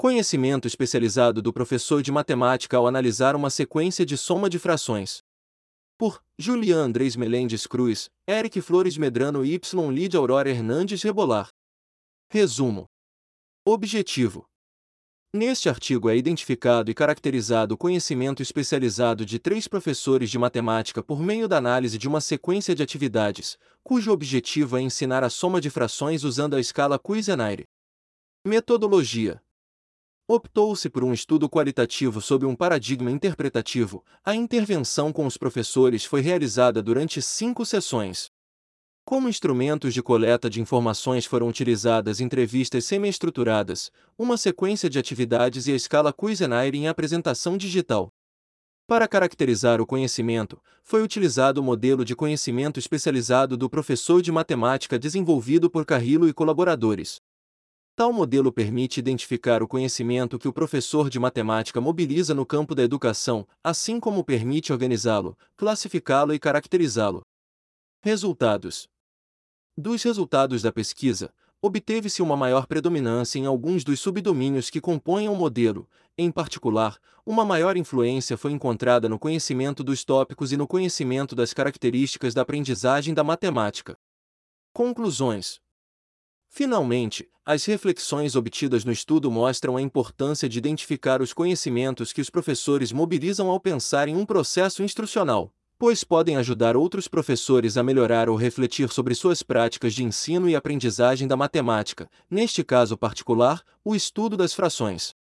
Conhecimento especializado do professor de matemática ao analisar uma sequência de soma de frações. Por Julián Andrés Meléndez Cruz, Eric Flores Medrano e Y. Lídia Aurora Hernandes Rebolar. Resumo. Objetivo. Neste artigo é identificado e caracterizado o conhecimento especializado de 3 professores de matemática por meio da análise de uma sequência de atividades, cujo objetivo é ensinar a soma de frações usando a escala Cuisenaire. Metodologia. Optou-se por um estudo qualitativo sob um paradigma interpretativo. A intervenção com os professores foi realizada durante 5 sessões. Como instrumentos de coleta de informações foram utilizadas entrevistas semi-estruturadas, uma sequência de atividades e a escala Cuisenaire em apresentação digital. Para caracterizar o conhecimento, foi utilizado o modelo de conhecimento especializado do professor de matemática desenvolvido por Carrillo e colaboradores. Tal modelo permite identificar o conhecimento que o professor de matemática mobiliza no campo da educação, assim como permite organizá-lo, classificá-lo e caracterizá-lo. Resultados. Dos resultados da pesquisa, obteve-se uma maior predominância em alguns dos subdomínios que compõem o modelo. Em particular, uma maior influência foi encontrada no conhecimento dos tópicos e no conhecimento das características da aprendizagem da matemática. Conclusões. Finalmente, as reflexões obtidas no estudo mostram a importância de identificar os conhecimentos que os professores mobilizam ao pensar em um processo instrucional, pois podem ajudar outros professores a melhorar ou refletir sobre suas práticas de ensino e aprendizagem da matemática, neste caso particular, o estudo das frações.